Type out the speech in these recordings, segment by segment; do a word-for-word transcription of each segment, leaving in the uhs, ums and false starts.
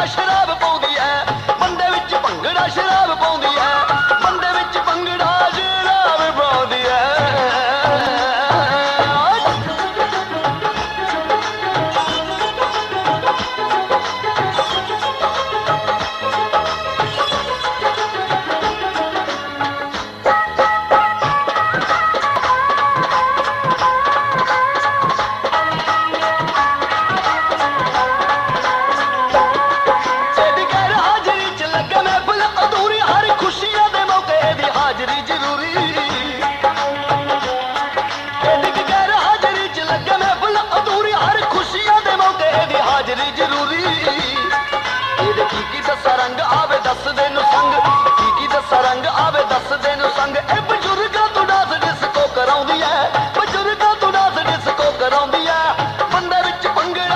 ਭੰਗੜਾ ਸ਼ਰਾਬ ਪਾਉਂਦੀ ਐ, ਬੰਦੇ ਵਿੱਚ ਭੰਗੜਾ ਸ਼ਰਾਬ ਪਾਉਂਦੀ ਐ, ਬੰਦੇ ਵਿੱਚ ਭੰਗੜਾ ਸ਼ਰਾਬ ਪਾਉਂਦੀ ਐ। रंग आवे दस दिन संग की की दसा रंग आवे दस दिन संग ए बजुर्गां तों डांस डिस्को कराउंदी है, बजुर्गां तों डांस डिस्को कराउंदी है। बंदे विच भंगड़ा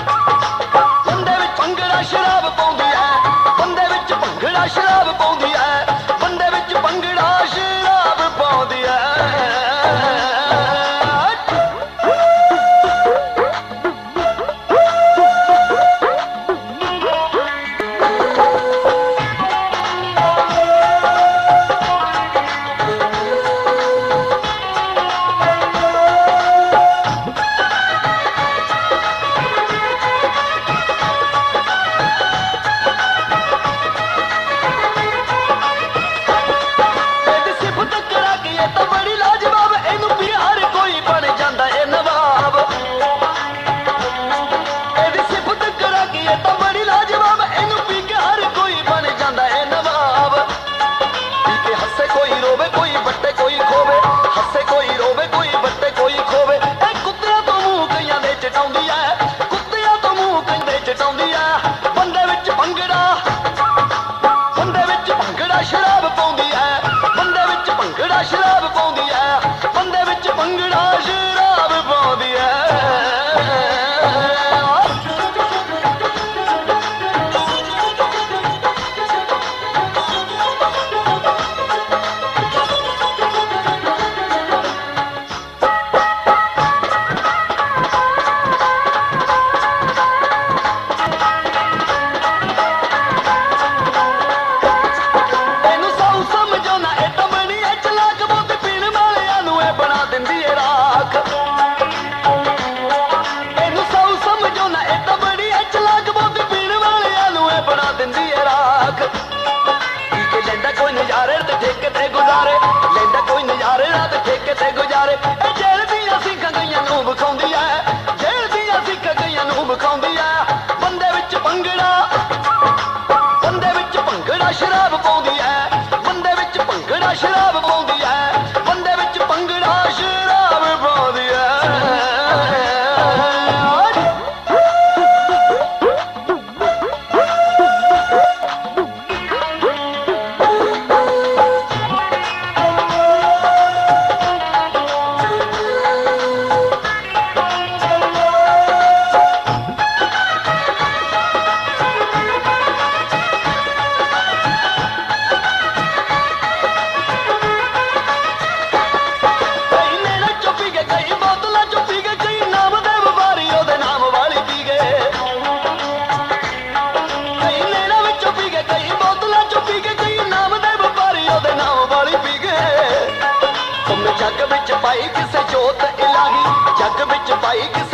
बंदे विच भंगड़ा शराब पाउंदी है, बंदे विच भंगड़ा शराब पाउंदी है, बंदे विच भंगड़ा शराब पाउंदी है। जग विच पाई किसे जोत इलाही, जग विच पाई